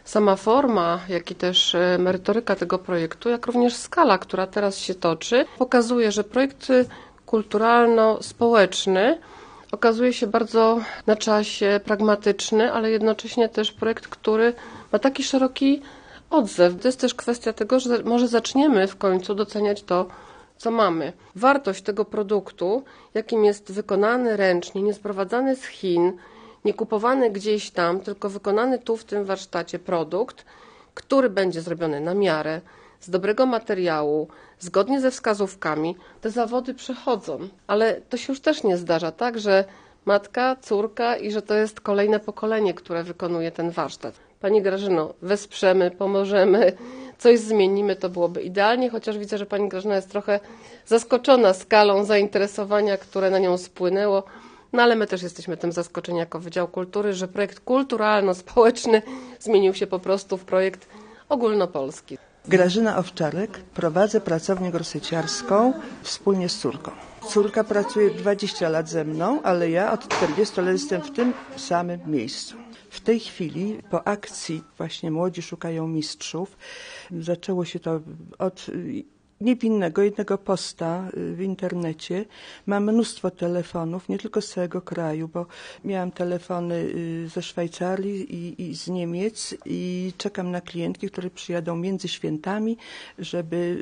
sama forma, jak i też merytoryka tego projektu, jak również skala, która teraz się toczy, pokazuje, że projekt kulturalno-społeczny okazuje się bardzo na czasie, pragmatyczny, ale jednocześnie też projekt, który ma taki szeroki odzew. To jest też kwestia tego, że może zaczniemy w końcu doceniać to, co mamy. Wartość tego produktu, jakim jest wykonany ręcznie, nie sprowadzany z Chin, nie kupowany gdzieś tam, tylko wykonany tu w tym warsztacie produkt, który będzie zrobiony na miarę, z dobrego materiału, zgodnie ze wskazówkami. Te zawody przechodzą, ale to się już też nie zdarza, tak, że matka, córka i że to jest kolejne pokolenie, które wykonuje ten warsztat. Pani Grażyno, wesprzemy, pomożemy, coś zmienimy, to byłoby idealnie, chociaż widzę, że pani Grażyna jest trochę zaskoczona skalą zainteresowania, które na nią spłynęło. No ale my też jesteśmy tym zaskoczeni jako Wydział Kultury, że projekt kulturalno-społeczny zmienił się po prostu w projekt ogólnopolski. Grażyna Owczarek, prowadzę pracownię gorsyciarską wspólnie z córką. Córka pracuje 20 lat ze mną, ale ja od 40 lat jestem w tym samym miejscu. W tej chwili po akcji właśnie Młodzi Szukają Mistrzów zaczęło się to od niewinnego jednego posta w internecie. Mam mnóstwo telefonów, nie tylko z całego kraju, bo miałam telefony ze Szwajcarii i z Niemiec i czekam na klientki, które przyjadą między świętami, żeby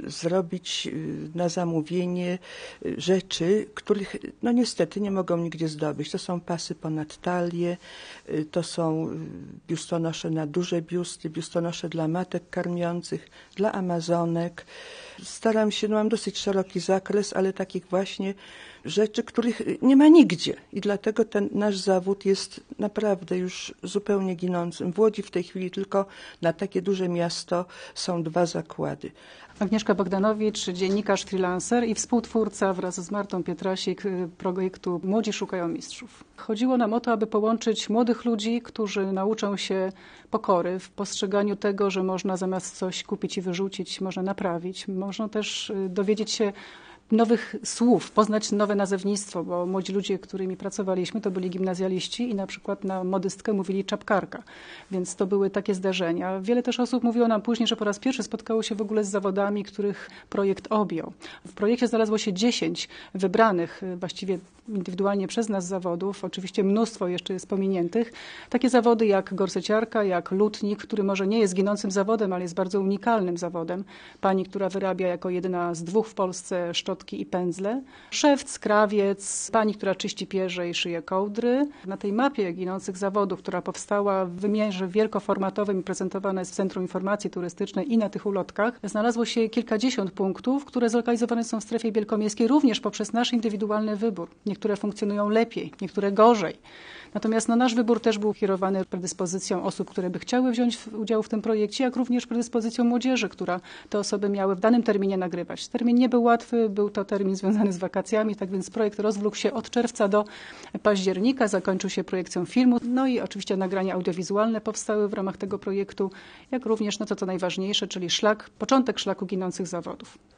zrobić na zamówienie rzeczy, których no niestety nie mogą nigdzie zdobyć. To są pasy ponad talię, to są biustonosze na duże biusty, biustonosze dla matek karmiących, dla amazonek. Staram się, mam dosyć szeroki zakres, ale takich właśnie rzeczy, których nie ma nigdzie. I dlatego ten nasz zawód jest naprawdę już zupełnie ginącym. W Łodzi w tej chwili tylko na takie duże miasto są 2 zakłady. Agnieszka Bogdanowicz, dziennikarz, freelancer i współtwórca wraz z Martą Pietrasik projektu Młodzi Szukają Mistrzów. Chodziło nam o to, aby połączyć młodych ludzi, którzy nauczą się pokory w postrzeganiu tego, że można zamiast coś kupić i wyrzucić, można naprawić. Można też dowiedzieć się nowych słów, poznać nowe nazewnictwo, bo młodzi ludzie, którymi pracowaliśmy, to byli gimnazjaliści i na przykład na modystkę mówili czapkarka, więc to były takie zdarzenia. Wiele też osób mówiło nam później, że po raz pierwszy spotkało się w ogóle z zawodami, których projekt objął. W projekcie znalazło się 10 wybranych, właściwie indywidualnie przez nas zawodów, oczywiście mnóstwo jeszcze jest pominiętych. Takie zawody jak gorsyciarka, jak lutnik, który może nie jest ginącym zawodem, ale jest bardzo unikalnym zawodem. Pani, która wyrabia jako jedyna z 2 w Polsce szczotki i pędzle. Szewc, krawiec, pani, która czyści pierze i szyje kołdry. Na tej mapie ginących zawodów, która powstała w wymiarze wielkoformatowym i prezentowana jest w Centrum Informacji Turystycznej i na tych ulotkach, znalazło się kilkadziesiąt punktów, które zlokalizowane są w strefie wielkomiejskiej również poprzez nasz indywidualny wybór. Niektóre funkcjonują lepiej, niektóre gorzej. Natomiast nasz wybór też był kierowany predyspozycją osób, które by chciały wziąć udział w tym projekcie, jak również predyspozycją młodzieży, która te osoby miały w danym terminie nagrywać. Termin nie był łatwy, był to termin związany z wakacjami, tak więc projekt rozwlókł się od czerwca do października, zakończył się projekcją filmu, no i oczywiście nagrania audiowizualne powstały w ramach tego projektu, jak również to najważniejsze, czyli początek szlaku ginących zawodów.